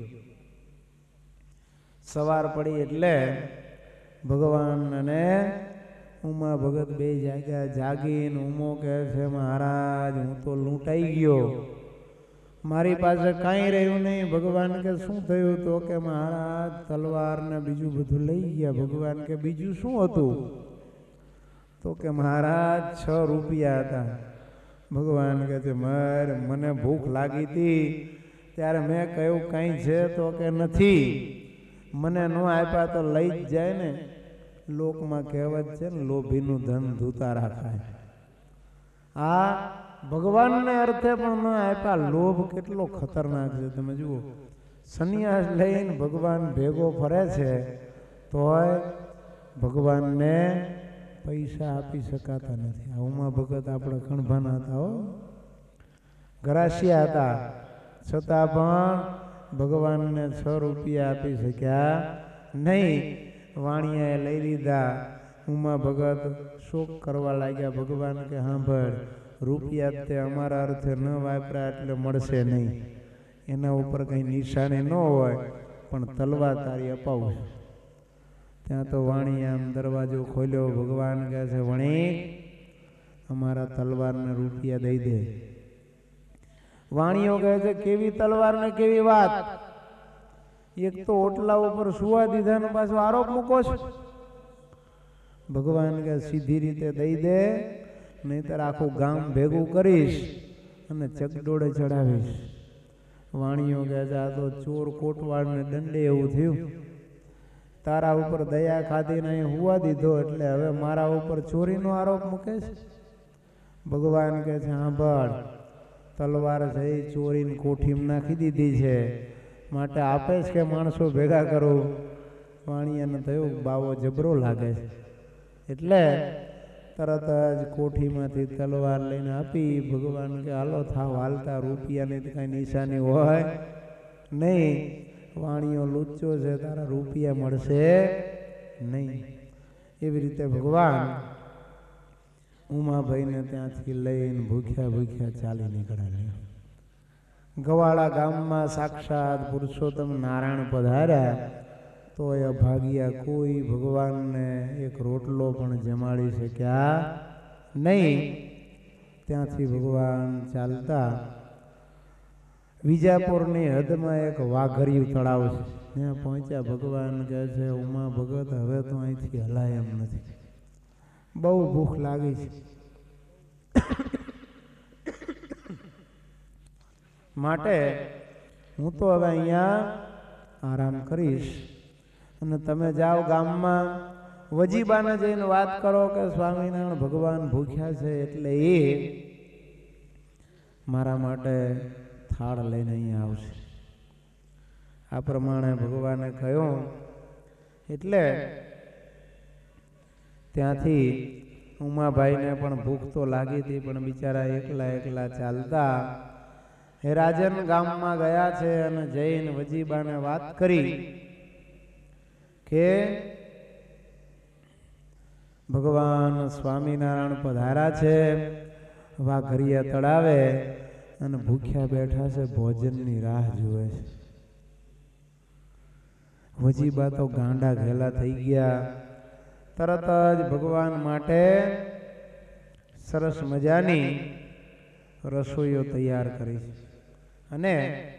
સવાર પડી એટલે ભગવાન અને ઉમા ભગત બે જાગ્યા, જાગીને ઉમો કહે છે મહારાજ હું તો લૂંટાઈ ગયો, મારી પાસે કાંઈ રહ્યું નહીં. ભગવાન કે શું થયું? તો કે મહારાજ તલવાર ને બીજું બધું લઈ ગયા. ભગવાન કે બીજું શું હતું? તો કે મહારાજ 6 રૂપિયા હતા. ભગવાન કહે છે મને ભૂખ લાગી હતી ત્યારે મેં કહ્યું કંઈ છે? તો કે નથી, મને ન આપ્યા તો લઈ જ જાય ને. લોકમાં કહેવત છે ને, લોભીનું ધન ધૂતા રાખાય. આ ભગવાનને અર્થે પણ ન આપ્યા. લોભ કેટલો ખતરનાક છે તમે જુઓ. સંન્યાસ લઈને ભગવાન ભેગો ફરે છે તોય ભગવાનને પૈસા આપી શકાતા નથી. આ ઉમા ભગત આપણે કણભાના હતા હો, ગરાસિયા હતા, છતાં પણ ભગવાનને 6 રૂપિયા આપી શક્યા નહીં. વાણિયાએ લઈ લીધા. ઉમા ભગત શોક કરવા લાગ્યા. ભગવાન કે સાંભળ, રૂપિયા તે અમારા અર્થે ન વાપર્યા એટલે મળશે નહીં. એના ઉપર કંઈ નિશાની ન હોય પણ તલવાર તારી અપાવું. ત્યાં તો વાણી આમ દરવાજો ખોલ્યો. ભગવાન કહે છે વણી અમારા તલવારને રૂપિયા દઈ દે. વાણીઓ કહે છે કેવી તલવાર ને કેવી વાત? એક તો ઓટલા ઉપર સુવા દીધા ને પાછો આરોપ મૂકો છો. ભગવાન કે સીધી રીતે દઈ દે, નહીતર આખું ગામ ભેગું કરીશ અને ચકડોળે ચડાવીશ. વાણીઓ કહે છે આ તો ચોર કોટવાળ ને દંડે એવું થયું. તારા ઉપર દયા ખાધીને અહીં હુવા દીધો એટલે હવે મારા ઉપર ચોરીનો આરોપ મૂકે છે. ભગવાન કહે છે સાંભળ, તલવાર છે ચોરીને કોઠીમાં નાખી દીધી છે, માટે આપે છે કે માણસો ભેગા કરું. વાણિયાને થયું બાવો જબરો લાગે છે એટલે તરત જ કોઠીમાંથી તલવાર લઈને આપી. ભગવાન કે હાલો થાવ હાલતા, રૂપિયાની કાંઈ નિશાની હોય નહીં. વાણીઓ લુચ્ચો છે, તારા રૂપિયા મળશે નહીં. એવી રીતે ભગવાન ઉમાભાઈને ત્યાંથી લઈને ભૂખ્યા ભૂખ્યા ચાલી નીકળ્યા. ગવાળા ગામમાં સાક્ષાત પુરુષોત્તમ નારાયણ પધાર્યા તો એ અભાગ્યા કોઈ ભગવાનને એક રોટલો પણ જમાડી શક્યા નહીં. ત્યાંથી ભગવાન ચાલતા વિજાપુરની હદમાં એક વાઘરિયું તળાવ છે, ત્યાં પહોંચ્યા. ભગવાન કહે છે ઉમા ભગત હવે તો અહીંથી હલાય એમ નથી, બહુ ભૂખ લાગી છે, માટે હું તો હવે અહીંયા આરામ કરીશ અને તમે જાઓ ગામમાં વજીબાને જઈને વાત કરો કે સ્વામિનારાયણ ભગવાન ભૂખ્યા છે એટલે એ મારા માટે થાળ લઈને અહીંયા આવશે. આ પ્રમાણે ભગવાને કહ્યું. એટલે ત્યાંથી ઉમાભાઈને પણ ભૂખ તો લાગી હતી, પણ બિચારા એકલા એકલા ચાલતા હેરાજન ગામમાં ગયા છે અને જઈને વજીબાને વાત કરી કે ભગવાન સ્વામિનારાયણ પધાર્યા છે વાઘરિયા તળાવે અને ભૂખ્યા બેઠા છે, ભોજનની રાહ જુએ છે. વજીબા તો ગાંડા ઘેલા થઈ ગયા. તરત જ ભગવાન માટે સરસ મજાની રસોઈઓ તૈયાર કરી અને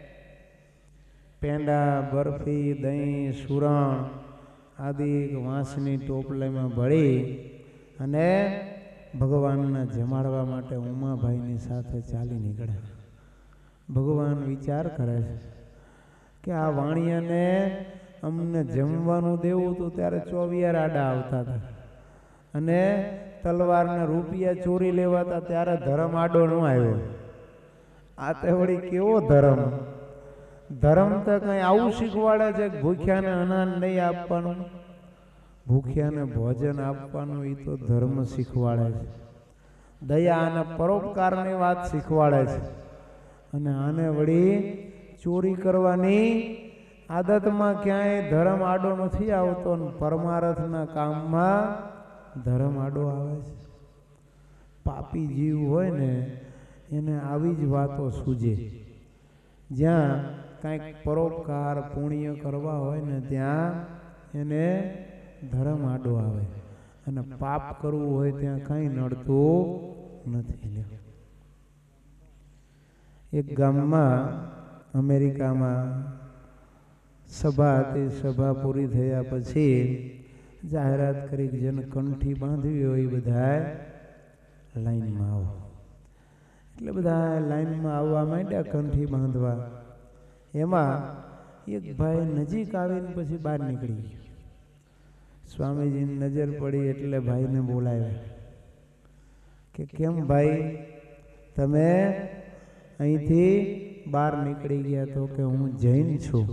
પેંડા, બરફી, દહીં, સુરણ આદિ વાંસની ટોપલીમાં ભળી અને ભગવાનને જમાડવા માટે ઉમાભાઈની સાથે ચાલી નીકળ્યા. ભગવાન વિચાર કરે છે કે આ વાણિયાને અમને જમવાનું દેવું હતું ત્યારે 24 આડા આવતા હતા અને તલવારના રૂપિયા ચોરી લેવાતા ત્યારે ધર્મ આડો ન આવ્યો. આ તે વળી કેવો ધર્મ? ધર્મ તો કઈ આવું શીખવાડે છે કે ભૂખ્યાને અનાજ નહીં આપવાનું, ભૂખ્યાને ભોજન આપવાનું, એ તો ધર્મ શીખવાડે છે. દયા અને પરોપકારની વાત શીખવાડે છે. અને આને વળી ચોરી કરવાની આદતમાં ક્યાંય ધર્મ આડો નથી આવતો, પરમાર્થના કામમાં ધર્મ આડો આવે છે. પાપી જીવ હોય ને એને આવી જ વાતો સૂજે. જ્યાં કંઈક પરોપકાર પુણ્ય કરવા હોય ને ત્યાં એને ધર્મ આડો આવે અને પાપ કરવું હોય ત્યાં કાંઈ નડતું નથી. એક ગામમાં અમેરિકામાં સભા હતી. સભા પૂરી થયા પછી જાહેરાત કરી કે જેને કંઠી બાંધવી હોય એ બધા લાઈનમાં આવો. એટલે બધા લાઈનમાં આવવા માંડ્યા કંઠી બાંધવા. એમાં એક ભાઈ નજીક આવીને પછી બહાર નીકળી ગયો. સ્વામીજીની નજર પડી એટલે ભાઈને બોલાવ્યા કે કેમ ભાઈ તમે અહીંથી બહાર નીકળી ગયા? તો કે હું જૈન છું.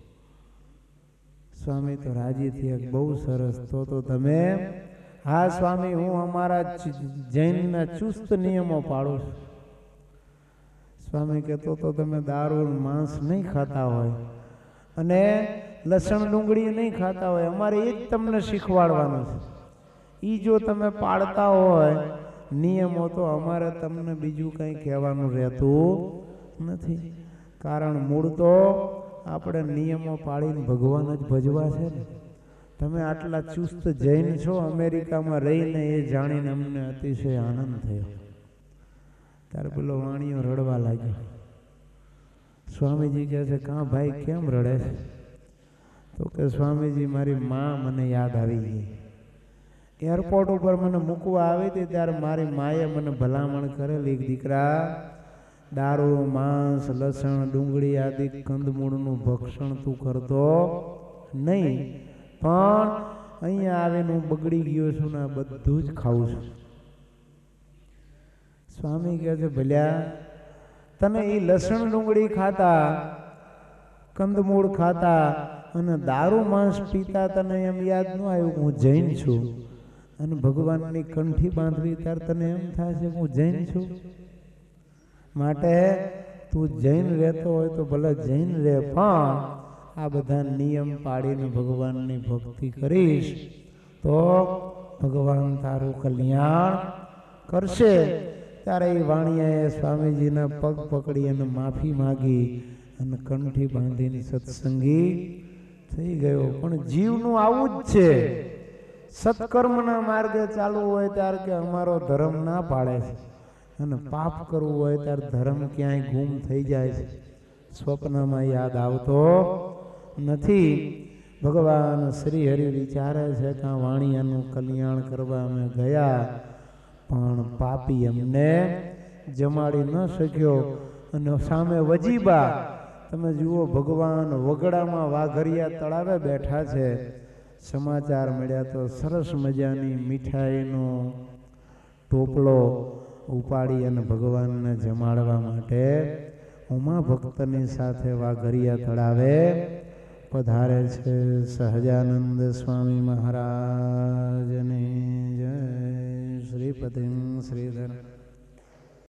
સ્વામી તો રાજી થયા, બહુ સરસ, તો તમે? હા સ્વામી, હું અમારા જૈનના ચુસ્ત નિયમો પાડું છું. સ્વામી કહેતો તો તમે દારૂ માંસ નહીં ખાતા હોય અને લસણ ડુંગળી નહીં ખાતા હોય, અમારે એ જ તમને શીખવાડવાનું છે. એ જો તમે પાડતા હોય નિયમો તો અમારે તમને બીજું કંઈ કહેવાનું રહેતું નથી. કારણ મૂળ તો આપણે નિયમો પાડીને ભગવાન જ ભજવા છે ને. તમે આટલા ચુસ્ત જૈન છો, અમેરિકામાં રહીને એ જાણીને અમને અતિશય આનંદ થયો. ત્યારે પેલો વાણિયો રડવા લાગ્યો. સ્વામીજી કહે છે, કાં ભાઈ કેમ રડે છે? તો કે સ્વામીજી મારી માં મને યાદ આવી ગઈ. એરપોર્ટ ઉપર મને મૂકવા આવી હતી ત્યારે મારી માએ મને ભલામણ કરેલી, દીકરા દારૂ માંસ લસણ ડુંગળી આદિ કંદમૂળનું ભક્ષણ તું કરતો નહીં, પણ અહીંયા આવીને હું બગડી ગયો છું ને બધું જ ખાઉં છું. સ્વામી કહે છે, ભલ્યા તને એ લસણ ડુંગળી ખાતા કંદમૂળ ખાતા અને દારૂ માંસ પીતા તને એમ યાદ ન આવ્યું હું જૈન છું? અને ભગવાનની કંઠી બાંધવી ત્યારે તને એમ થાય છે હું જૈન છું? માટે તું જૈન રહેતો હોય તો ભલે જૈન રહે, પણ આ બધા નિયમ પાડીને ભગવાનની ભક્તિ કરીશ તો ભગવાન તારું કલ્યાણ કરશે. ત્યારે એ વાણિયાએ સ્વામીજીના પગ પકડી અને માફી માગી અને કંઠી બાંધીને સત્સંગી થઈ ગયો. પણ જીવનું આવું જ છે. સત્કર્મના માર્ગે ચાલવું હોય ત્યારે કે અમારો ધર્મ ના પાડે છે, અને પાપ કરવું હોય ત્યારે ધર્મ ક્યાંય ગુમ થઈ જાય છે, સ્વપ્નમાં યાદ આવતો નથી. ભગવાન શ્રી હરિ વિચારે છે કે આ વાણિયાનું કલ્યાણ કરવા અમે ગયા, પણ પાપી અમને જમાડી ન શક્યો. અને સામે વજીબા તમે જુઓ, ભગવાન વગડામાં વાઘરિયા તળાવે બેઠા છે. સમાચાર મળ્યા તો સરસ મજાની મીઠાઈનો ટોપલો ઉપાડી અને ભગવાનને જમાડવા માટે ઉમા ભક્તની સાથે વાઘરિયા તળાવે પધારે છે. સહજાનંદ સ્વામી મહારાજની જય. શ્રીપતિમ શ્રીધર.